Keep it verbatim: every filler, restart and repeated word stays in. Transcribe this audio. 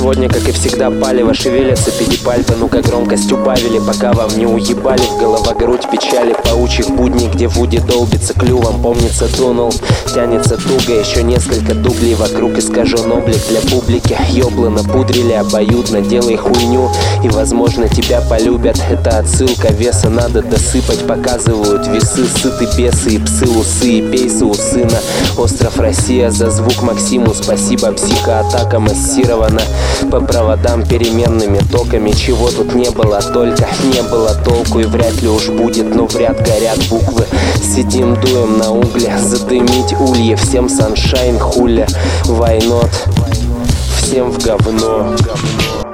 сегодня, как и всегда, палево шевелятся педипальпы. Ну-ка громкость убавили, пока вам не уебали в голова грудь печали паучьих будней, где Вуди долбится клювом. Помнится, дунул, тянется туго, еще несколько дублей вокруг искажен облик для публики. Ёблы напудрили обоюдно, делай хуйню, и, возможно, тебя полюбят. Это отсылка, веса надо досыпать, показывают весы, сыты бесы и псы усы, и пейсы у сына. Остров Россия, за звук Максиму спасибо. Психоатака массирована по проводам переменными токами. Чего тут не было, только не было толку, и вряд ли уж будет, но в ряд горят буквы. Сидим, дуем на угли, задымить ульи. Всем саншайн, хуля, why not? Всем в говно.